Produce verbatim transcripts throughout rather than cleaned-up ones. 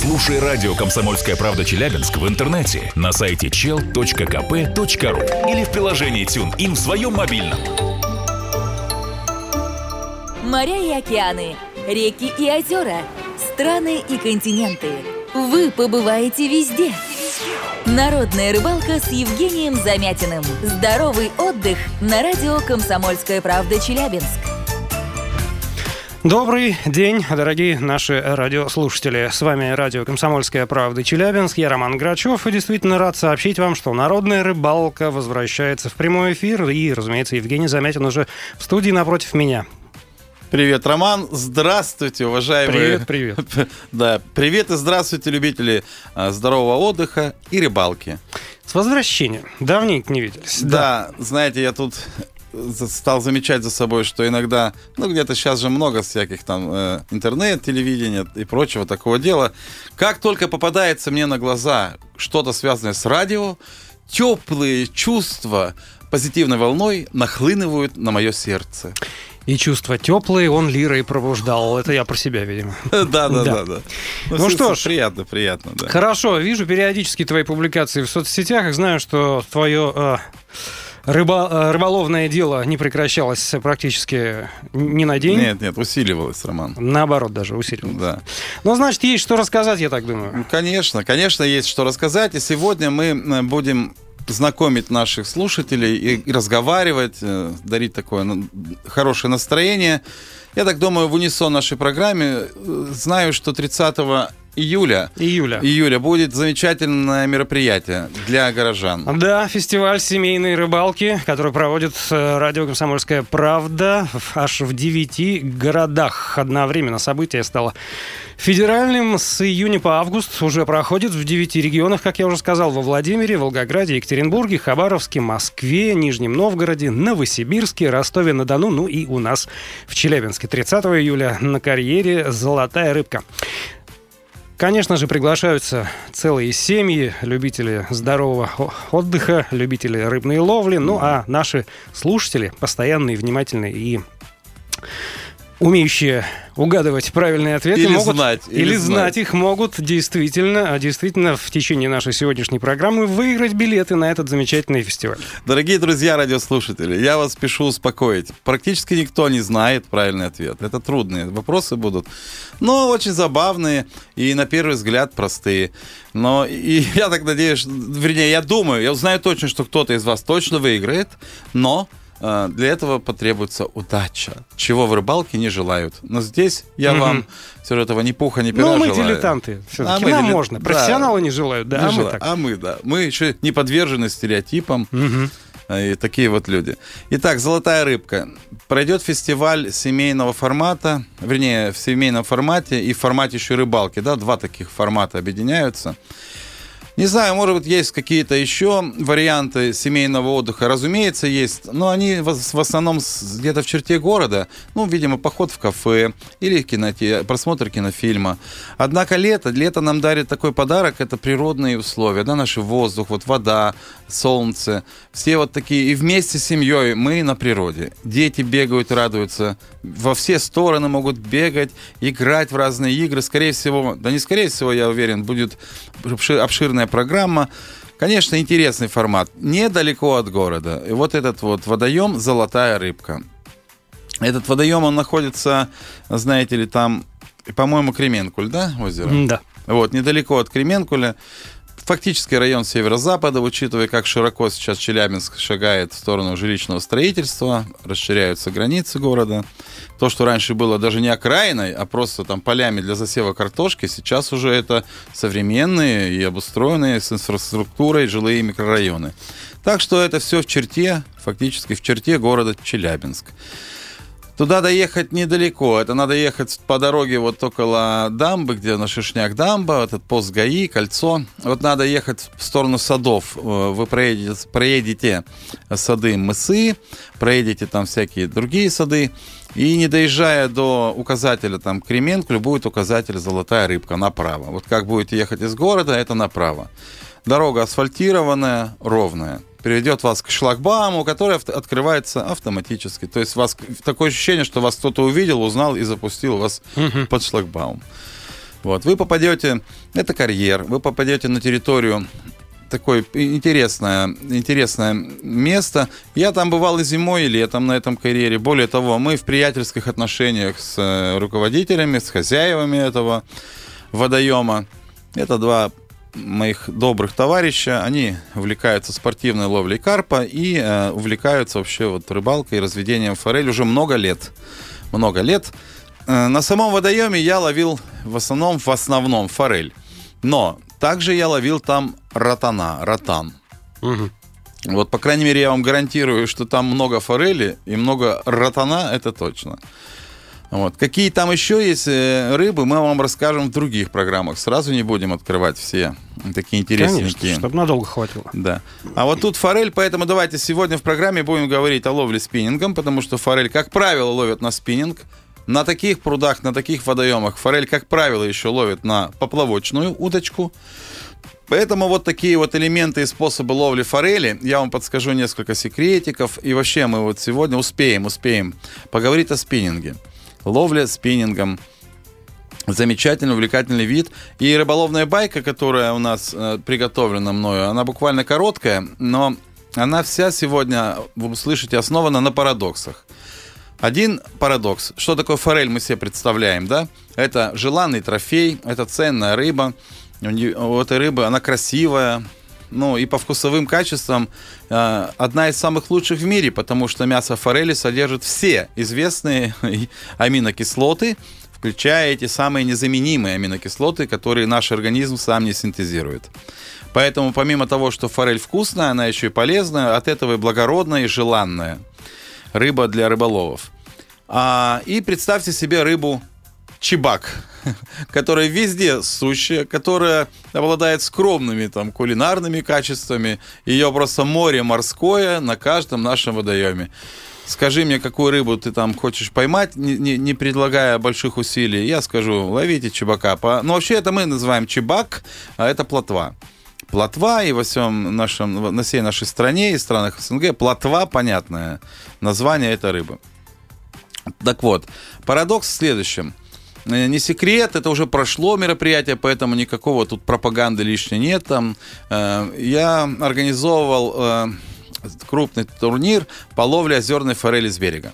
Слушай радио «Комсомольская правда» Челябинск в интернете на сайте чел точка ка пэ точка ру или в приложении TuneIn в своем мобильном. Моря и океаны, реки и озера, страны и континенты. Вы побываете везде. Народная рыбалка с Евгением Замятиным. Здоровый отдых на радио «Комсомольская правда» Челябинск. Добрый день, дорогие наши радиослушатели. С вами радио «Комсомольская правда» Челябинск. Я Роман Грачев и действительно рад сообщить вам, что народная рыбалка возвращается в прямой эфир. И, разумеется, Евгений Замятин уже в студии напротив меня. Привет, Роман. Здравствуйте, уважаемые... Привет, привет. Да, привет и здравствуйте, любители здорового отдыха и рыбалки. С возвращением. Давненько не виделись. Да, да, знаете, я тут стал замечать за собой, что иногда, ну, где-то сейчас же много всяких там э, интернет, телевидения и прочего такого дела. Как только попадается мне на глаза что-то связанное с радио, теплые чувства позитивной волной нахлынывают на мое сердце. И чувства теплые он лирой пробуждал. Это я про себя, видимо. Да, да, да, да. Ну что ж, приятно, приятно. Хорошо, вижу периодически твои публикации в соцсетях и знаю, что твое рыба, рыболовное дело не прекращалось практически ни на день. Нет, нет, усиливалось, Роман. Наоборот, даже усиливалось. Да. Ну, значит, есть что рассказать, я так думаю. Конечно, конечно, есть что рассказать. И сегодня мы будем знакомить наших слушателей и, и разговаривать, э, дарить такое ну, хорошее настроение. Я так думаю, в унисон нашей программе э, знаю, что тридцатого июля, июля. июля будет замечательное мероприятие для горожан. Да, фестиваль семейной рыбалки, который проводит радио «Комсомольская правда» аж в девяти городах. Одновременно событие стало федеральным. С июня по август уже проходит в девяти регионах, как я уже сказал, во Владимире, Волгограде, Екатеринбурге, Хабаровске, Москве, Нижнем Новгороде, Новосибирске, Ростове-на-Дону, ну и у нас в Челябинске. тридцатого июля на карьере «Золотая рыбка». Конечно же, приглашаются целые семьи, любители здорового отдыха, любители рыбной ловли. Ну, а наши слушатели, постоянные, внимательные и умеющие угадывать правильные ответы, или могут, знать, или, или знать. знать их могут действительно, действительно в течение нашей сегодняшней программы выиграть билеты на этот замечательный фестиваль. Дорогие друзья, радиослушатели, я вас спешу успокоить. Практически никто не знает правильный ответ. Это трудные вопросы будут, но очень забавные и, на первый взгляд, простые. Но и я так надеюсь, вернее, я думаю, я знаю точно, что кто-то из вас точно выиграет, но для этого потребуется удача, чего в рыбалке не желают. Но здесь я mm-hmm. вам все этого ни пуха, ни пера желаю. Ну, мы дилетанты. Все-таки а нам дилет... можно. Профессионалы да. не желают, да, не а жел... мы так. А мы, да. Мы еще не подвержены стереотипам. Mm-hmm. И такие вот люди. Итак, «Золотая рыбка». Пройдет фестиваль семейного формата, вернее, в семейном формате и в формате еще рыбалки. Да, два таких формата объединяются. Не знаю, может быть, есть какие-то еще варианты семейного отдыха. Разумеется, есть, но они в основном где-то в черте города. Ну, видимо, поход в кафе или киноте... просмотр кинофильма. Однако лето, лето нам дарит такой подарок, это природные условия, да, наш воздух, вот вода, солнце. Все вот такие, и вместе с семьей мы на природе. Дети бегают, радуются, во все стороны могут бегать, играть в разные игры. Скорее всего, да не скорее всего, я уверен, будет обширная программа. Конечно, интересный формат. Недалеко от города. И вот этот вот водоем «Золотая рыбка». Этот водоем, он находится, знаете ли, там, по-моему, Кременкуль, да, озеро? Да. Вот, недалеко от Кременкуля. Фактически район северо-запада, учитывая, как широко сейчас Челябинск шагает в сторону жилищного строительства, расширяются границы города. То, что раньше было даже не окраиной, а просто там полями для засева картошки, сейчас уже это современные и обустроенные с инфраструктурой жилые микрорайоны. Так что это все в черте, фактически в черте города Челябинск. Туда доехать недалеко. Это надо ехать по дороге вот около дамбы, где на Шишняк дамба, этот пост ГАИ, кольцо. Вот надо ехать в сторону садов. Вы проедете, проедете сады Мысы, проедете там всякие другие сады. И не доезжая до указателя там Кременкуль, будет указатель «Золотая рыбка» направо. Вот как будете ехать из города, это направо. Дорога асфальтированная, ровная. Приведет вас к шлагбауму, который открывается автоматически. То есть у вас такое ощущение, что вас кто-то увидел, узнал и запустил вас uh-huh. под шлагбаум. Вот, вы попадете, это карьер, вы попадете на территорию, такое интересное, интересное место. Я там бывал и зимой, и летом на этом карьере. Более того, мы в приятельских отношениях с руководителями, с хозяевами этого водоема. Это два моих добрых товарища. Они увлекаются спортивной ловлей карпа и э, увлекаются вообще вот рыбалкой и разведением форели уже много лет. Много лет. Э, на самом водоеме я ловил в основном, в основном форель. Но также я ловил там ротана, ротан. Угу. Вот, по крайней мере, я вам гарантирую, что там много форели и много ротана, это точно. Вот. Какие там еще есть рыбы, мы вам расскажем в других программах. Сразу не будем открывать все такие интересненькие. Конечно, чтобы надолго хватило. Да. А вот тут форель, поэтому давайте сегодня в программе будем говорить о ловле спиннингом, потому что форель, как правило, ловят на спиннинг. На таких прудах, на таких водоемах форель, как правило, еще ловят на поплавочную удочку. Поэтому вот такие вот элементы и способы ловли форели. Я вам подскажу несколько секретиков. И вообще мы вот сегодня успеем, успеем поговорить о спиннинге. Ловля спиннингом. Замечательный, увлекательный вид. И рыболовная байка, которая у нас э, приготовлена мною, она буквально короткая, но она вся сегодня, вы услышите, основана на парадоксах. Один парадокс. Что такое форель, мы себе представляем, да? Это желанный трофей, это ценная рыба. У этой рыбы она красивая, ну и по вкусовым качествам э, одна из самых лучших в мире, потому что мясо форели содержит все известные аминокислоты, включая эти самые незаменимые аминокислоты, которые наш организм сам не синтезирует. Поэтому помимо того, что форель вкусная, она еще и полезная, от этого и благородная, и желанная рыба для рыболовов. А, и представьте себе рыбу чебак, которая везде сущая, которая обладает скромными там кулинарными качествами. Ее просто море морское на каждом нашем водоеме. Скажи мне, какую рыбу ты там хочешь поймать, не, не, не предлагая больших усилий. Я скажу, ловите чебака. По... Ну, вообще это мы называем чебак, а это плотва. Плотва, и во всем нашем, на всей нашей стране и странах СНГ плотва, понятное название этой рыбы. Так вот, парадокс в следующем. Не секрет, это уже прошло мероприятие, поэтому никакого тут пропаганды лишней нет. Там, э, я организовывал э, крупный турнир по ловле озерной форели с берега.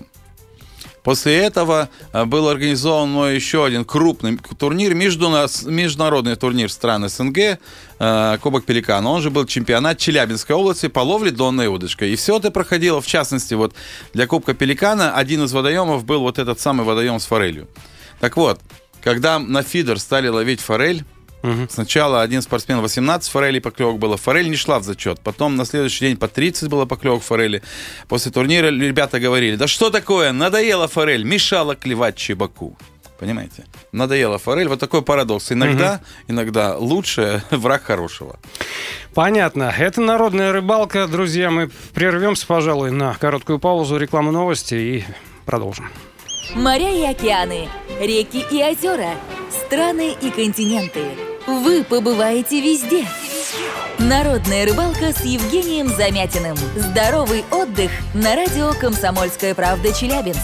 После этого был организован мой еще один крупный турнир, международный турнир стран СНГ, Кубок Пеликана. Он же был чемпионат Челябинской области по ловле донной удочкой. И все это проходило, в частности, вот для Кубка Пеликана один из водоемов был вот этот самый водоем с форелью. Так вот, когда на фидер стали ловить форель, угу. Сначала один спортсмен восемнадцать форелей поклевок было, форель не шла в зачет. Потом на следующий день по тридцать было поклевок форели. После турнира ребята говорили, да что такое, надоела форель, мешала клевать чебаку. Понимаете? Надоела форель. Вот такой парадокс. Иногда, угу. иногда лучше враг хорошего. Понятно. Это народная рыбалка. Друзья, мы прервемся, пожалуй, на короткую паузу, рекламу, новости и продолжим. Моря и океаны, реки и озера, страны и континенты. Вы побываете везде. Народная рыбалка с Евгением Замятиным. Здоровый отдых на радио «Комсомольская правда» Челябинск.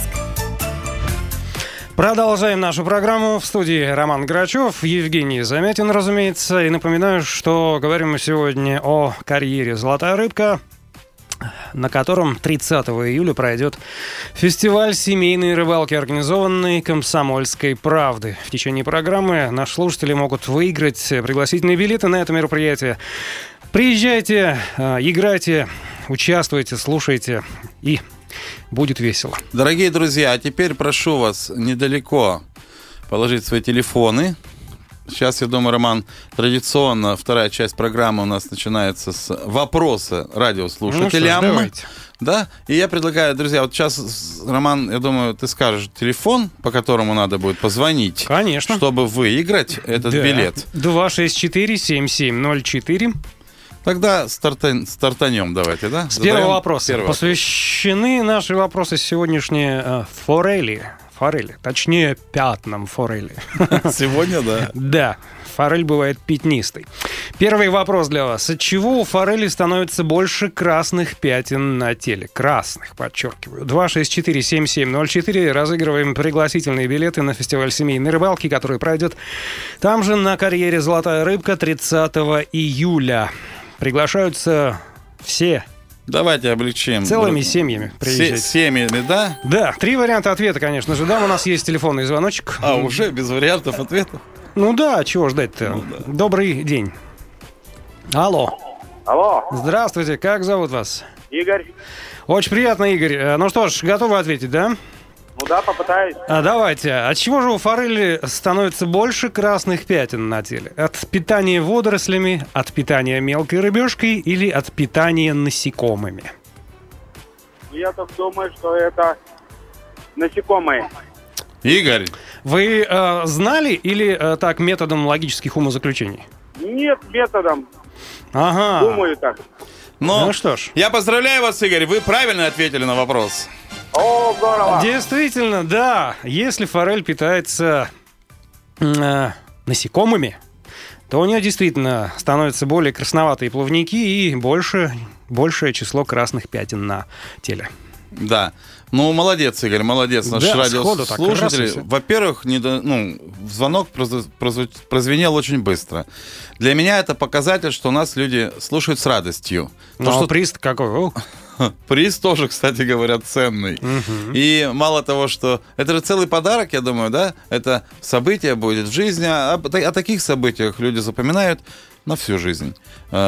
Продолжаем нашу программу. В студии Роман Грачев, Евгений Замятин, разумеется. И напоминаю, что говорим мы сегодня о карьере «Золотая рыбка», на котором тридцатого июля пройдет фестиваль семейной рыбалки, организованный «Комсомольской правдой». В течение программы наши слушатели могут выиграть пригласительные билеты на это мероприятие. Приезжайте, играйте, участвуйте, слушайте, и будет весело. Дорогие друзья, а теперь прошу вас недалеко положить свои телефоны. Сейчас, я думаю, Роман, традиционно вторая часть программы у нас начинается с вопроса радиослушателям. Ну что ж, да? И я предлагаю, друзья, вот сейчас, Роман, я думаю, ты скажешь телефон, по которому надо будет позвонить. Конечно. Чтобы выиграть этот да. билет. два шесть четыре семь семь ноль четыре. Тогда старта... стартанем давайте, да? С первого вопроса. Первый Посвящены вопрос. Наши вопросы сегодняшние э, форели. Форели, точнее, пятнам форели. Сегодня, да? Да. Форель бывает пятнистой. Первый вопрос для вас. От чего у форели становится больше красных пятен на теле? Красных, подчеркиваю. два шесть четыре семь семь ноль четыре. Разыгрываем пригласительные билеты на фестиваль семейной рыбалки, который пройдет там же на карьере «Золотая рыбка» тридцатого июля. Приглашаются все. Давайте облегчим. Целыми семьями приезжайте. Семьями, да? Да, три варианта ответа, конечно же. Да, у нас есть телефонный звоночек. А, уже без вариантов ответов? Ну да, чего ждать-то? Ну, да. Добрый день. Алло. Алло. Здравствуйте, как зовут вас? Игорь. Очень приятно, Игорь. Ну что ж, готовы ответить, да? Ну да, попытаюсь. А давайте. От чего же у форели становится больше красных пятен на теле? От питания водорослями, от питания мелкой рыбешкой или от питания насекомыми? Я так думаю, что это насекомые. Игорь. Вы э, знали или э, так методом логических умозаключений? Нет, методом. Ага. Думаю так. Но ну что ж. Я поздравляю вас, Игорь. Вы правильно ответили на вопрос. О, здорово. Действительно, да. Если форель питается э, насекомыми, то у нее действительно становятся более красноватые плавники и больше, большее число красных пятен на теле. Да. Ну, молодец, Игорь, молодец. Наш да, радиослушатель. Во-первых, не до... ну, звонок проз... Проз... прозвенел очень быстро. Для меня это показатель, что нас люди слушают с радостью. Ну, то, что... приз какой? Приз тоже, кстати говоря, ценный. Угу. И мало того, что... Это же целый подарок, я думаю, да? Это событие будет в жизни. А о таких событиях люди запоминают на всю жизнь.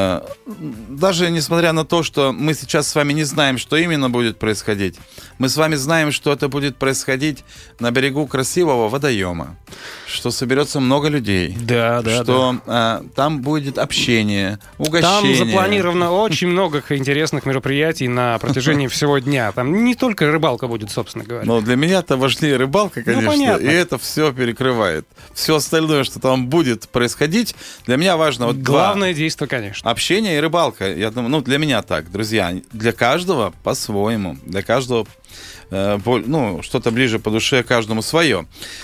Даже несмотря на то, что мы сейчас с вами не знаем, что именно будет происходить, мы с вами знаем, что это будет происходить на берегу красивого водоема, что соберется много людей, да, да, что да. А, там будет общение, угощение. Там запланировано очень много интересных мероприятий на протяжении всего дня. Там не только рыбалка будет, собственно говоря. Но для меня-то важнее рыбалка, конечно, ну, и это все перекрывает. Все остальное, что там будет происходить, для меня важно... Вот главное действие, конечно. Общение и рыбалка. Я думаю, ну, для меня так, друзья. Для каждого по-своему. Для каждого, э, по, ну, что-то ближе по душе, каждому свое.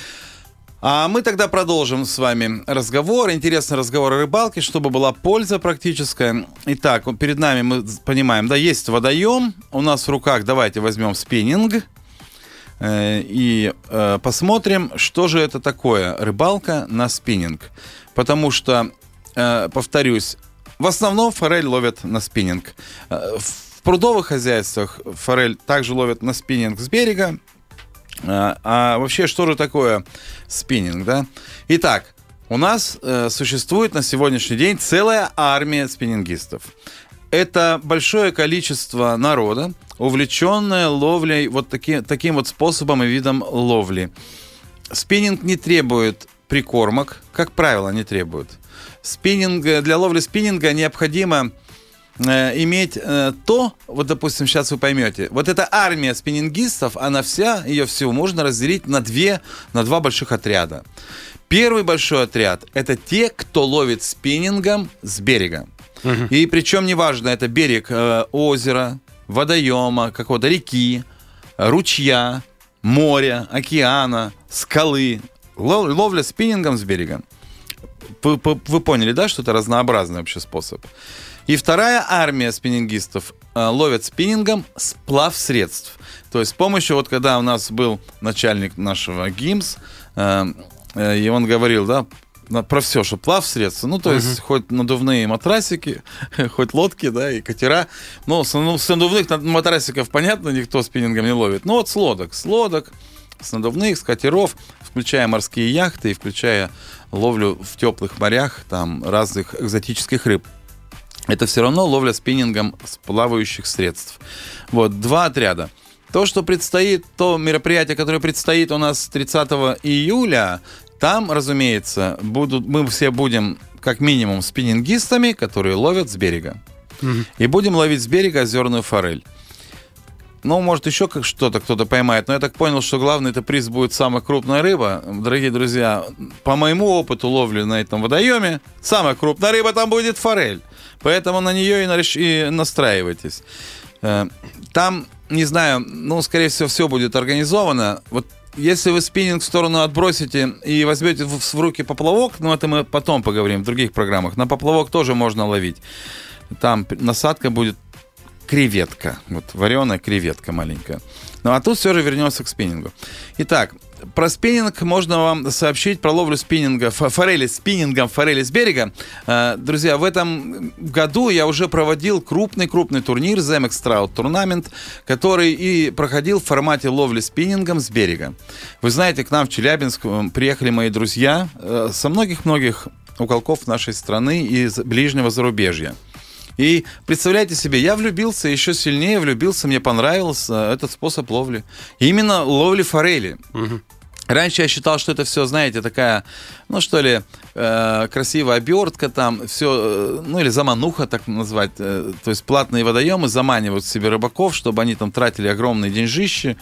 А мы тогда продолжим с вами разговор. Интересный разговор о рыбалке, чтобы была польза практическая. Итак, перед нами мы понимаем, да, есть водоем. У нас в руках, давайте возьмем спиннинг. Э, и э, посмотрим, что же это такое рыбалка на спиннинг. Потому что, э, повторюсь, в основном форель ловят на спиннинг. В прудовых хозяйствах форель также ловят на спиннинг с берега. А вообще, что же такое спиннинг, да? Итак, у нас э, существует на сегодняшний день целая армия спиннингистов. Это большое количество народа, увлеченное ловлей, вот таки, таким вот способом и видом ловли. Спиннинг не требует прикормок, как правило, не требует. Спиннинг, для ловли спиннинга необходимо э, иметь э, то, вот, допустим, сейчас вы поймете, вот эта армия спиннингистов, она вся, ее всю можно разделить на, две, на два больших отряда. Первый большой отряд – это те, кто ловит спиннингом с берега. Uh-huh. И причем неважно, это берег э, озера, водоема, какого-то реки, ручья, моря, океана, скалы. Ловля спиннингом с берега. Вы поняли, да, что это разнообразный вообще способ. И вторая армия спиннингистов э, ловят спиннингом с плавсредств. То есть с помощью, вот когда у нас был начальник нашего ГИМС, э, э, и он говорил, да, про все, что плавсредства, ну, то uh-huh. есть хоть надувные матрасики, хоть лодки, да, и катера. Ну, с, ну, с надувных матрасиков, понятно, никто спиннингом не ловит. Ну, вот с лодок, с лодок, с надувных, с катеров, включая морские яхты и включая ловлю в теплых морях, там, разных экзотических рыб. Это все равно ловля спиннингом с плавающих средств. Вот, два отряда. То, что предстоит, то мероприятие, которое предстоит у нас тридцатого июля, там, разумеется, будут, мы все будем как минимум спиннингистами, которые ловят с берега. Mm-hmm. И будем ловить с берега озерную форель. Ну, может, еще как что-то кто-то поймает, но я так понял, что главный это приз будет самая крупная рыба. Дорогие друзья, по моему опыту ловли на этом водоеме, самая крупная рыба там будет форель. Поэтому на нее и, нареш... и настраивайтесь. Там, не знаю, ну, скорее всего, все будет организовано. Вот если вы спиннинг в сторону отбросите и возьмете в, в руки поплавок, ну, это мы потом поговорим в других программах, на поплавок тоже можно ловить. Там насадка будет креветка, вот вареная креветка маленькая. Ну, а тут все же вернемся к спиннингу. Итак, про спиннинг можно вам сообщить, про ловлю спиннинга, форели, спиннингом форели с берега. Друзья, в этом году я уже проводил крупный-крупный турнир Zemex Trout Tournament, который и проходил в формате ловли спиннингом с берега. Вы знаете, к нам в Челябинск приехали мои друзья со многих-многих уголков нашей страны и из ближнего зарубежья. И представляете себе, я влюбился, еще сильнее влюбился, мне понравился этот способ ловли. Именно ловли форели. Угу. Раньше я считал, что это все, знаете, такая, ну что ли, э, красивая обертка там, все, э, ну или замануха, так назвать. Э, то есть платные водоемы заманивают себе рыбаков, чтобы они там тратили огромные деньжищи.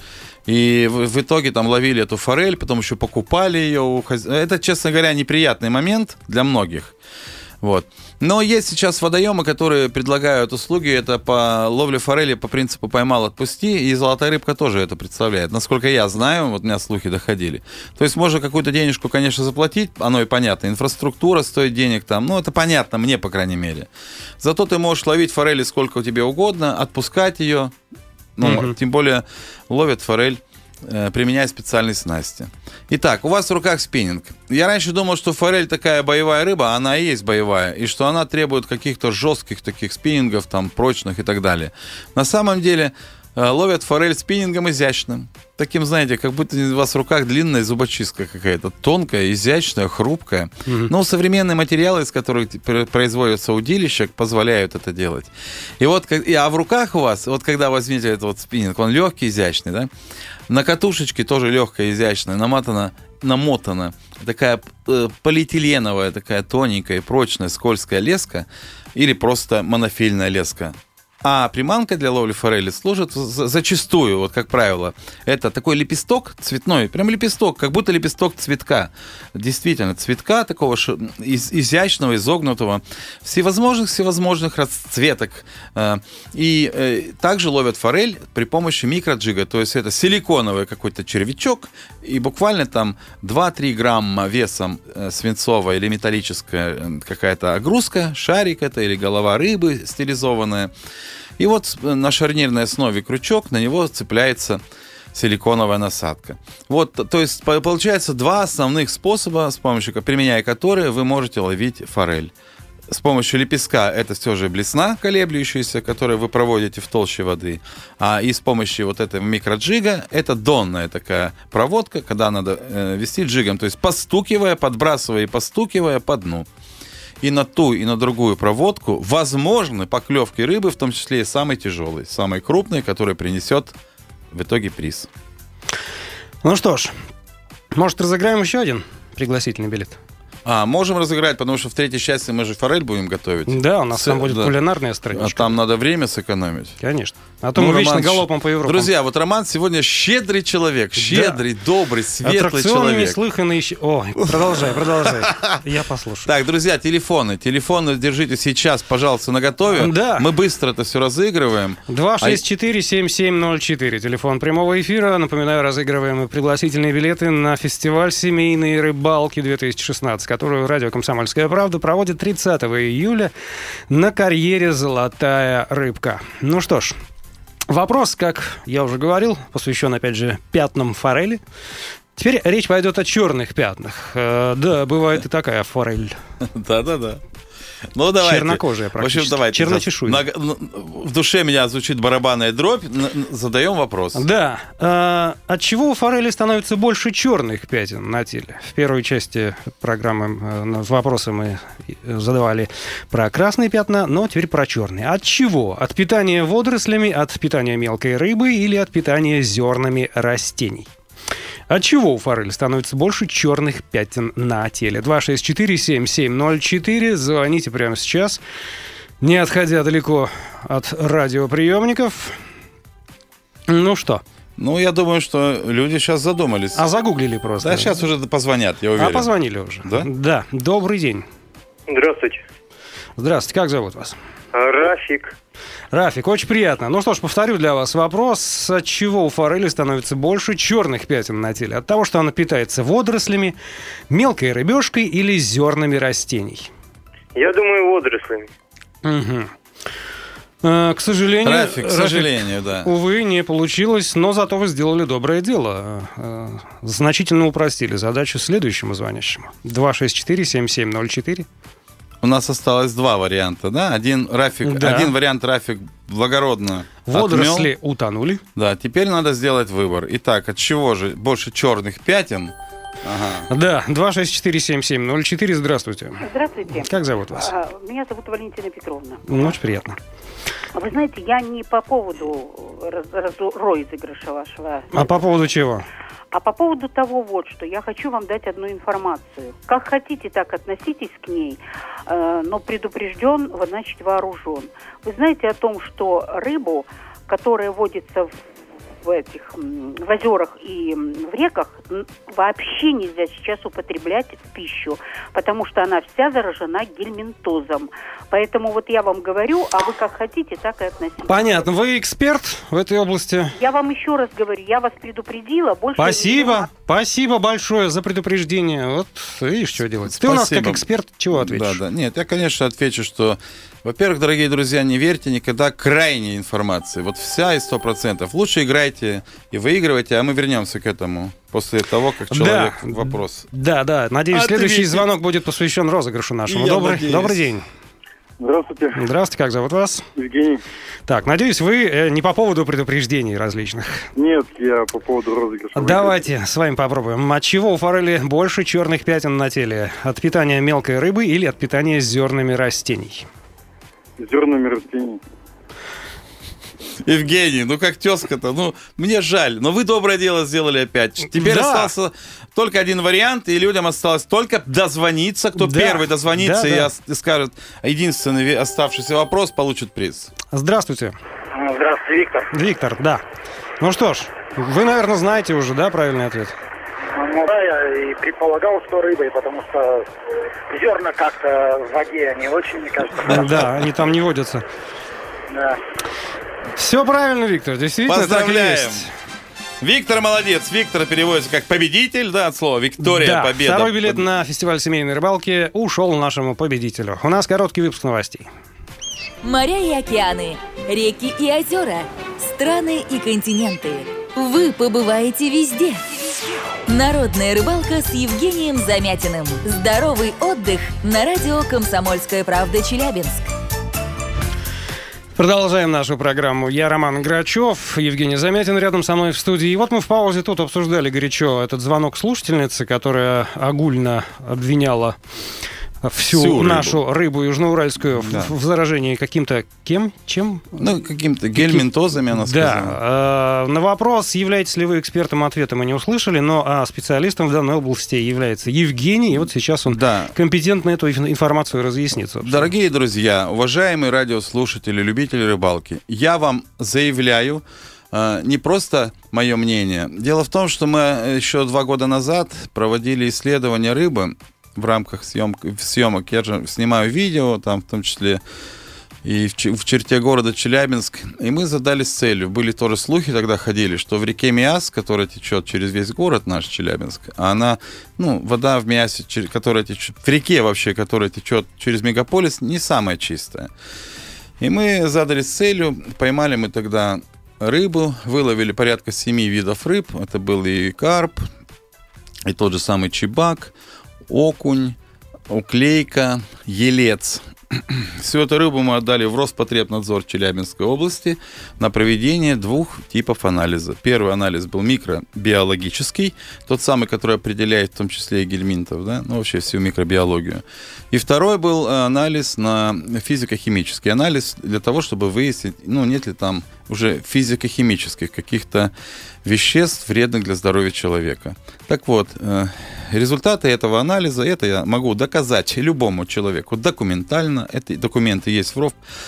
И в, в итоге там ловили эту форель, потом еще покупали ее. У хозя... Это, честно говоря, неприятный момент для многих. Вот. Но есть сейчас водоемы, которые предлагают услуги. Это по ловле форели по принципу «поймал, отпусти». И «Золотая рыбка» тоже это представляет. Насколько я знаю, вот у меня слухи доходили. То есть можно какую-то денежку, конечно, заплатить. Оно и понятно. Инфраструктура стоит денег там. Ну, это понятно мне, по крайней мере. Зато ты можешь ловить форели сколько тебе угодно, отпускать ее. Ну, mm-hmm. Тем более ловят форель, применяя специальные снасти. Итак, у вас в руках спиннинг. Я раньше думал, что форель такая боевая рыба, она и есть боевая, и что она требует каких-то жестких таких спиннингов, там, прочных и так далее. На самом деле ловят форель спиннингом изящным. Таким, знаете, как будто у вас в руках длинная зубочистка какая-то, тонкая, изящная, хрупкая. Mm-hmm. Но современные материалы, из которых производятся удилища, позволяют это делать. И вот, а в руках у вас, вот когда возьмете этот вот спиннинг, он легкий, изящный, да? На катушечке тоже легкая, изящная, намотана, намотана такая э, полиэтиленовая, такая тоненькая и прочная скользкая леска или просто монофильная леска. А приманка для ловли форели служит зачастую, вот как правило, это такой лепесток цветной, прям лепесток, как будто лепесток цветка. Действительно, цветка такого из, изящного, изогнутого, всевозможных-всевозможных расцветок. И также ловят форель при помощи микроджига, то есть это силиконовый какой-то червячок, и буквально там два-три грамма весом свинцовая или металлическая какая-то огрузка, шарик это или голова рыбы стилизованная. И вот на шарнирной основе крючок, на него цепляется силиконовая насадка. Вот, то есть получается два основных способа, с помощью, применяя которые вы можете ловить форель. С помощью лепестка это все же блесна колеблющаяся, которую вы проводите в толще воды. А и с помощью вот этого микроджига это донная такая проводка, когда надо э, вести джигом, то есть постукивая, подбрасывая и постукивая по дну. И на ту, и на другую проводку возможны поклевки рыбы, в том числе и самой тяжелой, самой крупной, которая принесет в итоге приз. Ну что ж, может, разыграем еще один пригласительный билет? А, можем разыграть, потому что в третьей части мы же форель будем готовить. Да, у нас С... там будет да. кулинарная страничка. А там надо время сэкономить. Конечно. А то ну, мы Роман... вечно галопом по Европам. Друзья, вот Роман сегодня щедрый человек. Щедрый, да. добрый, светлый Аттракционный, человек. неслыханный... О, продолжай, продолжай. Я послушаю. Так, друзья, телефоны. Телефоны держите сейчас, пожалуйста, наготове. Да. Мы быстро это все разыгрываем. два шесть четыре семь семь ноль четыре. Телефон прямого эфира. Напоминаю, разыгрываем пригласительные билеты на фестиваль семейной рыбалки две тысячи шестнадцать, которую радио «Комсомольская правда» проводит тридцатого июля на карьере «Золотая рыбка». Ну что ж, вопрос, как я уже говорил, посвящен, опять же, пятнам форели. Теперь речь пойдет о черных пятнах. Э, да, бывает и такая форель. Да-да-да. Ну, давайте. Чернокожая практически. В общем, давайте. Черночешуйная. На, в душе меня звучит барабанная дробь. Задаем вопрос. Да. Э, от чего у форели становится больше черных пятен на теле? В первой части программы э, вопросы мы задавали про красные пятна, но теперь про черные. От чего? От питания водорослями, от питания мелкой рыбы или от питания зернами растений? От чего у форели становится больше черных пятен на теле? два шесть четыре семь семь ноль четыре. Звоните прямо сейчас, не отходя далеко от радиоприемников. Ну что? Ну, я думаю, что люди сейчас задумались. А загуглили просто. Да, сейчас уже позвонят, я уверен. А позвонили уже. Да? Да. Добрый день. Здравствуйте. Здравствуйте, как зовут вас? Рафик. Рафик, очень приятно. Ну что ж, повторю для вас вопрос. От чего у форели становится больше черных пятен на теле? От того, что она питается водорослями, мелкой рыбешкой или зернами растений? Я думаю, водорослями. Угу. К сожалению, Рафик, к Рафик, сожалению, да. увы, не получилось, но зато вы сделали доброе дело. Значительно упростили задачу следующему звонящему. два шесть четыре семь семь ноль четыре. У нас осталось два варианта, да? Один, Рафик, Да. один вариант Рафик благородно Водоросли отмел. утонули. Да, теперь надо сделать выбор. Итак, от чего же больше черных пятен? Ага. Да, два шесть четыре семь семь ноль четыре. Здравствуйте. Здравствуйте. Как зовут вас? А, Меня зовут Валентина Петровна. Ну, очень приятно. Вы знаете, я не по поводу раз- раз- розыгрыша вашего, А по поводу чего? а по поводу того вот, что я хочу вам дать одну информацию. Как хотите, так относитесь к ней, э, но предупрежден, значит вооружен. Вы знаете о том, что рыбу, которая водится в в этих м, в озерах и м, в реках, м, вообще нельзя сейчас употреблять в пищу, потому что она вся заражена гельминтозом. Поэтому вот я вам говорю, а вы как хотите, так и относитесь. Понятно. Вы эксперт в этой области. Я вам еще раз говорю, я вас предупредила. Больше Спасибо. Спасибо большое за предупреждение. Вот видишь, что делать. Ты у нас как Спасибо. эксперт, чего ответишь? Да, да. Нет, я, конечно, отвечу, что, во-первых, дорогие друзья, не верьте никогда крайней информации. Вот вся и сто процентов. Лучше играйте и выигрывайте, а мы вернемся к этому после того, как человек Да. вопрос. Да, да. Надеюсь, Ответьте. следующий звонок будет посвящен розыгрышу нашему. И я Добрый, надеюсь. добрый день. Здравствуйте, Здравствуйте, как зовут вас? Евгений. Так, надеюсь, вы э, не по поводу предупреждений различных. Нет, я по поводу розыгрыша. Давайте с вами попробуем. От чего у форели больше черных пятен на теле? От питания мелкой рыбы или от питания зернами растений? Зернами растений. Евгений, ну как тезка-то, ну мне жаль, но вы доброе дело сделали опять. Теперь Да. остался только один вариант, и людям осталось только дозвониться. Кто Да. первый дозвонится Да, и да. ос- и скажет единственный ви- оставшийся вопрос, получит приз. Здравствуйте. Здравствуйте, Виктор. Виктор, да. Ну что ж, вы, наверное, знаете уже, да, правильный ответ? Ну да, я и предполагал, что рыбой, потому что зерна как-то в воде, они очень, мне кажется, Да, они там не водятся. да. Все правильно, Виктор, действительно так и Поздравляем. есть. Виктор молодец. Виктор переводится как победитель, да, от слова Виктория, Да, победа. второй билет на фестиваль семейной рыбалки ушел нашему победителю. У нас короткий выпуск новостей. Моря и океаны, реки и озера, страны и континенты. Вы побываете везде. Народная рыбалка с Евгением Замятиным. Здоровый отдых на радио «Комсомольская правда» Челябинск. Продолжаем нашу программу. Я Роман Грачев, Евгений Замятин рядом со мной в студии. И вот мы в паузе тут обсуждали горячо этот звонок слушательницы, которая огульно обвиняла всю, Всю рыбу. нашу рыбу южноуральскую в- Да. в, заражении каким-то кем? Чем? Ну, каким-то гельминтозами она сказала. Да. Э, на вопрос, являетесь ли вы экспертом, ответа мы не услышали, но а специалистом в данной области является Евгений, и вот сейчас он Да. компетентно эту инф- информацию разъяснит. собственно. Дорогие друзья, уважаемые радиослушатели, любители рыбалки, я вам заявляю э, не просто мое мнение. Дело в том, что мы еще два года назад проводили исследование рыбы в рамках съемок, съемок. Я же снимаю видео, там в том числе и в, ч- в черте города Челябинск. И мы задались целью. Были тоже слухи тогда ходили, что в реке Миас, которая течет через весь город наш Челябинск, а она, ну, вода в Миасе, чер- которая течет, в реке вообще, которая течет через мегаполис, не самая чистая. И мы задались целью, поймали мы тогда рыбу, выловили порядка семи видов рыб. Это был и карп, и тот же самый чебак, окунь, уклейка, елец. Всю эту рыбу мы отдали в Роспотребнадзор Челябинской области на проведение двух типов анализа. Первый анализ был микробиологический, тот самый, который определяет в том числе и гельминтов, да, ну вообще всю микробиологию. И второй был анализ на физико-химический анализ для того, чтобы выяснить, ну нет ли там уже физико-химических каких-то веществ, вредных для здоровья человека. Так вот, э, результаты этого анализа, это я могу доказать любому человеку документально, эти документы есть в, Рос,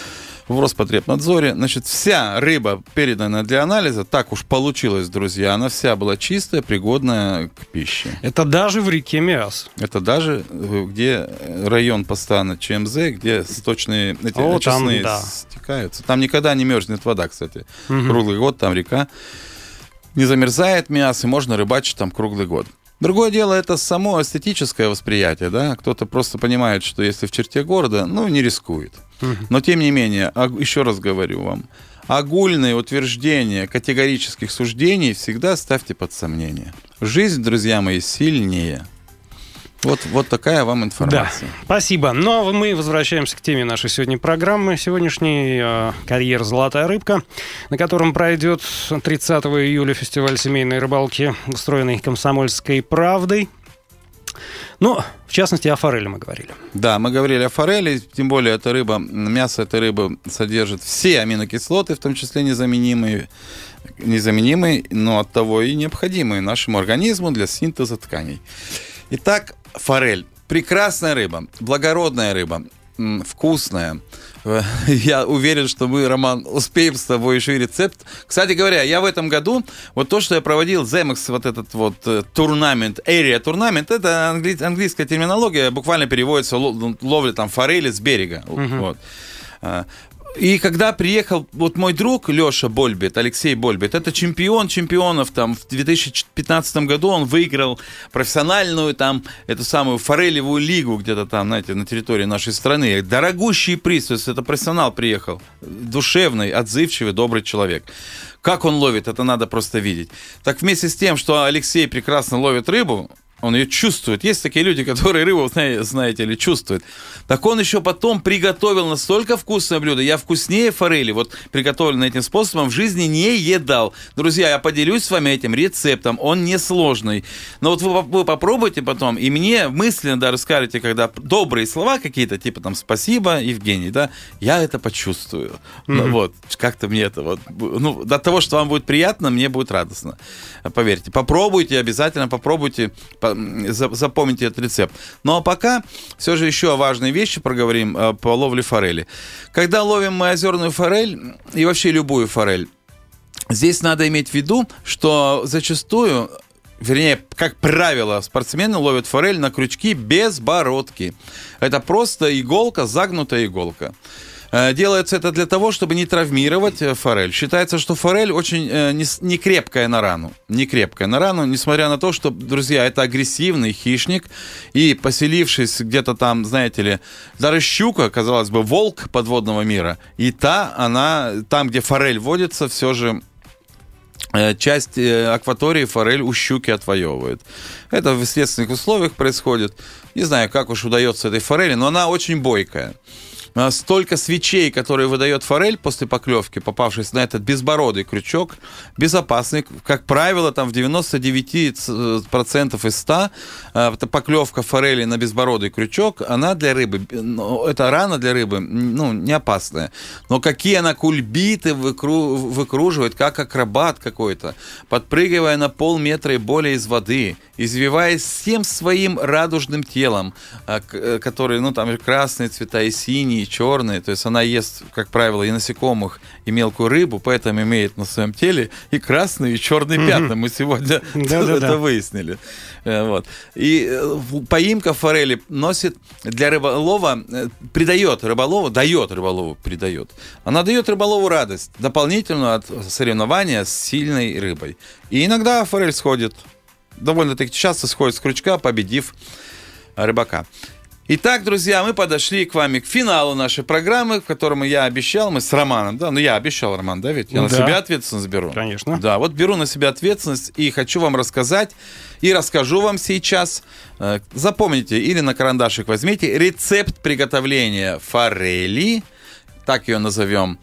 в Роспотребнадзоре. Значит, вся рыба, переданная для анализа, так уж получилось, друзья, она вся была чистая, пригодная к пище. Это даже в реке Миас. Это даже где район постоянно ЧМЗ, где сточные эти О, очистные там, да. стекаются. Там никогда не мерзнет вода, кстати. Угу. Круглый год там река. Не замерзает Миас, и можно рыбачить там круглый год. Другое дело, это само эстетическое восприятие, да, кто-то просто понимает, что если в черте города, ну, не рискует. Но, тем не менее, еще раз говорю вам, огульные утверждения категорических суждений всегда ставьте под сомнение. Жизнь, друзья мои, сильнее. Вот, вот такая вам информация. Да, спасибо. Ну, а мы возвращаемся к теме нашей сегодня программы. Сегодняшний э, карьер «Золотая рыбка», на котором пройдет тридцатого июля фестиваль семейной рыбалки, устроенный «Комсомольской правдой». Ну, в частности, о форели мы говорили. Да, мы говорили о форели, тем более эта рыба, мясо этой рыбы содержит все аминокислоты, в том числе незаменимые, незаменимые, но оттого и необходимые нашему организму для синтеза тканей. Итак, форель. Прекрасная рыба, благородная рыба, вкусная. Я уверен, что мы, Роман, успеем с тобой еще и рецепт. Кстати говоря, я в этом году, вот то, что я проводил, Земекс, вот этот вот турнамент, Area турнамент, это англи- английская терминология, буквально переводится ловля там форели с берега. Uh-huh. Вот. И когда приехал вот мой друг Леша Больбит, Алексей Больбит, это чемпион чемпионов, там в две тысячи пятнадцатом году он выиграл профессиональную там эту самую форелевую лигу где-то там, знаете, на территории нашей страны. Дорогущий приз, то есть это профессионал приехал, душевный, отзывчивый, добрый человек. Как он ловит, это надо просто видеть. Так вместе с тем, что Алексей прекрасно ловит рыбу, он ее чувствует. Есть такие люди, которые рыбу, знаете ли, чувствуют. Так он еще потом приготовил настолько вкусное блюдо. Я вкуснее форели, вот приготовленное этим способом, в жизни не едал. Друзья, я поделюсь с вами этим рецептом. Он несложный. Но вот вы, вы попробуйте потом, и мне мысленно даже скажете, когда добрые слова какие-то, типа там «спасибо, Евгений», да, я это почувствую. Mm-hmm. Ну, вот, как-то мне это вот... Ну, от того, что вам будет приятно, мне будет радостно. Поверьте. Попробуйте, обязательно попробуйте, запомните этот рецепт. Ну а пока все же еще важные вещи проговорим э, по ловле форели. Когда ловим мы озерную форель и вообще любую форель, здесь надо иметь в виду, что зачастую, вернее, как правило, спортсмены ловят форель на крючки без бородки. Это просто иголка, загнутая иголка. Делается это для того, чтобы не травмировать форель. Считается, что форель очень э, не, не крепкая на рану. Не крепкая на рану, несмотря на то, что, друзья, это агрессивный хищник. И поселившись где-то там, знаете ли, даже щука, казалось бы, волк подводного мира. И та, она, там, где форель водится, все же э, часть э, акватории форель у щуки отвоевывает. Это в естественных условиях происходит. Не знаю, как уж удается этой форели, но она очень бойкая. Столько свечей, которые выдает форель после поклевки, попавшись на этот безбородый крючок, безопасный. Как правило, там в девяносто девять процентов из ста поклевка форели на безбородый крючок, она для рыбы, ну, это рана для рыбы, ну, не опасная. Но какие она кульбиты выкру, выкруживает, как акробат какой-то, подпрыгивая на полметра и более из воды, извиваясь всем своим радужным телом, который, ну, там красные цвета и синие, и черные, то есть она ест, как правило, и насекомых, и мелкую рыбу, поэтому имеет на своем теле и красные, и черные mm-hmm. пятна. Мы сегодня это выяснили. Вот. И поимка форели носит для рыболова, придает рыболову, дает рыболову, придает. Она дает рыболову радость, дополнительную от соревнования с сильной рыбой. И иногда форель сходит, довольно-таки часто сходит с крючка, победив рыбака. Итак, друзья, мы подошли к вами к финалу нашей программы, в котором я обещал, мы с Романом, да, ну я обещал, Роман, да, ведь я да. на себя ответственность беру. Конечно. Да, вот беру на себя ответственность и хочу вам рассказать, и расскажу вам сейчас, запомните или на карандашик возьмите, рецепт приготовления форели, так ее назовем,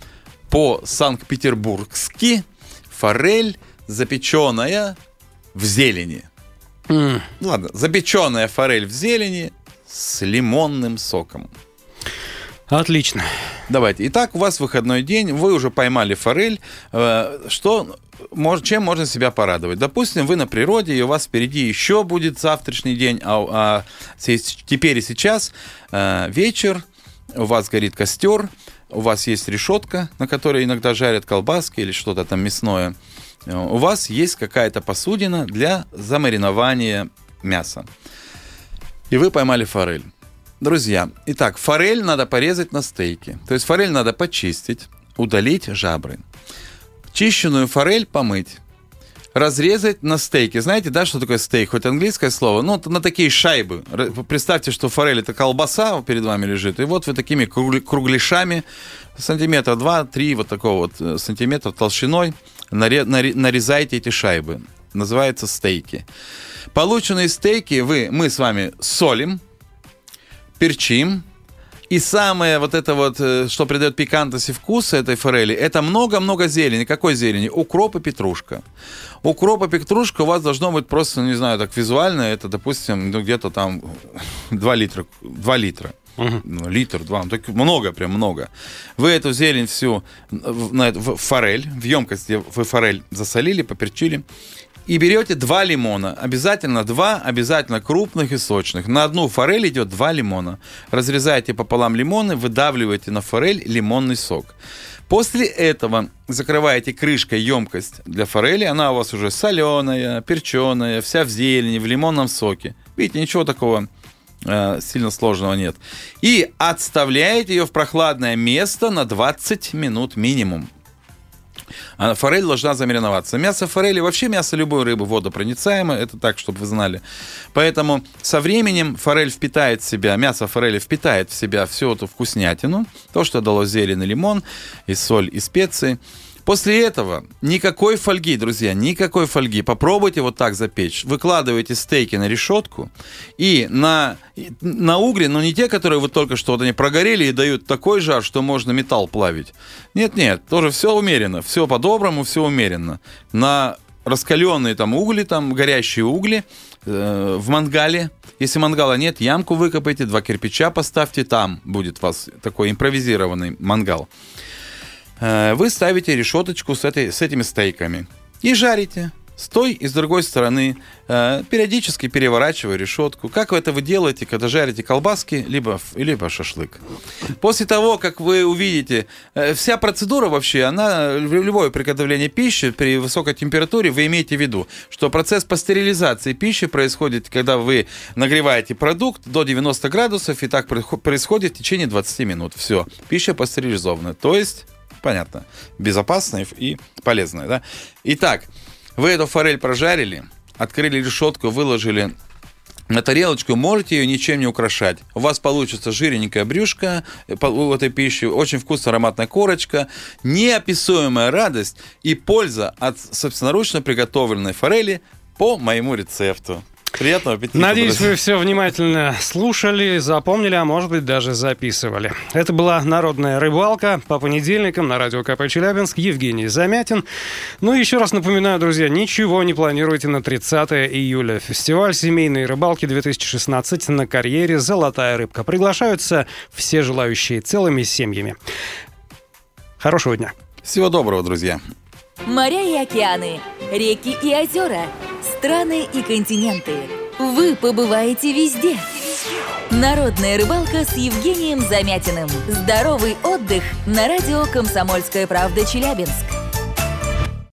по-санкт-петербургски, форель, запеченная в зелени. Mm. Ладно, запеченная форель в зелени, с лимонным соком. Отлично. Давайте. Итак, у вас выходной день, вы уже поймали форель. Что, чем можно себя порадовать? Допустим, вы на природе, и у вас впереди еще будет завтрашний день, а, а теперь и сейчас вечер, у вас горит костер, у вас есть решетка, на которой иногда жарят колбаски или что-то там мясное, у вас есть какая-то посудина для замаринования мяса. И вы поймали форель. Друзья, итак, форель надо порезать на стейки. То есть форель надо почистить, удалить жабры. Чищенную форель помыть. Разрезать на стейки. Знаете, да, что такое стейк? Хоть английское слово, ну, на такие шайбы. Представьте, что форель — это колбаса перед вами лежит, и вот вы такими кругляшами, сантиметра два-три, вот такого вот сантиметра толщиной, нарезаете эти шайбы. Называется стейки. Полученные стейки вы, мы с вами солим, перчим. И самое вот это вот, что придает пикантность и вкус этой форели, это много-много зелени. Какой зелени? Укроп и петрушка. Укроп и петрушка у вас должно быть просто, не знаю, так визуально, это, допустим, ну, где-то там два литра. два литра. Uh-huh. Литр, два, так много, прям много. Вы эту зелень всю в, в форель, в емкость, где вы форель засолили, поперчили, и берете два лимона. Обязательно два, обязательно крупных и сочных. На одну форель идет два лимона. Разрезаете пополам лимоны, выдавливаете на форель лимонный сок. После этого закрываете крышкой емкость для форели. Она у вас уже соленая, перченая, вся в зелени, в лимонном соке. Видите, ничего такого э, сильно сложного нет. И отставляете ее в прохладное место на двадцать минут минимум. А форель должна замариноваться. Мясо форели, вообще мясо любой рыбы водопроницаемо, это так, чтобы вы знали. Поэтому со временем форель впитает в себя, мясо форели впитает в себя всю эту вкуснятину, то, что дало зелень и лимон, и соль, и специи. После этого никакой фольги, друзья, никакой фольги. Попробуйте вот так запечь. Выкладываете стейки на решетку и на, на угли, но не те, которые вот только что вот они прогорели и дают такой жар, что можно металл плавить. Нет-нет, тоже все умеренно, все по-доброму, все умеренно. На раскаленные там угли, там горящие угли э, в мангале. Если мангала нет, ямку выкопайте, два кирпича поставьте, там будет у вас такой импровизированный мангал. Вы ставите решеточку с, этой, с этими стейками и жарите с той и с другой стороны, периодически переворачивая решетку. Как это вы делаете, когда жарите колбаски, либо, либо шашлык. После того, как вы увидите, вся процедура вообще, она, любое приготовление пищи при высокой температуре, вы имеете в виду, что процесс пастеризации пищи происходит, когда вы нагреваете продукт до девяноста градусов, и так происходит в течение двадцати минут. Все, пища пастеризована. То есть... Понятно. Безопасная и полезная, да? Итак, вы эту форель прожарили, открыли решетку, выложили на тарелочку, можете ее ничем не украшать. У вас получится жирненькая брюшка у этой пищи, очень вкусная ароматная корочка, неописуемая радость и польза от собственноручно приготовленной форели по моему рецепту. Приятного аппетита. Надеюсь, друзья. Вы все внимательно слушали, запомнили, а может быть даже записывали. Это была «Народная рыбалка» по понедельникам на радио ка пэ Челябинск. Евгений Замятин. Ну и еще раз напоминаю, друзья, ничего не планируйте на тридцатое июля. Фестиваль семейной рыбалки две тысячи шестнадцать на карьере «Золотая рыбка». Приглашаются все желающие целыми семьями. Хорошего дня. Всего доброго, друзья. Моря и океаны, реки и озера, страны и континенты. Вы побываете везде. Народная рыбалка с Евгением Замятиным. Здоровый отдых на радио «Комсомольская правда» Челябинск.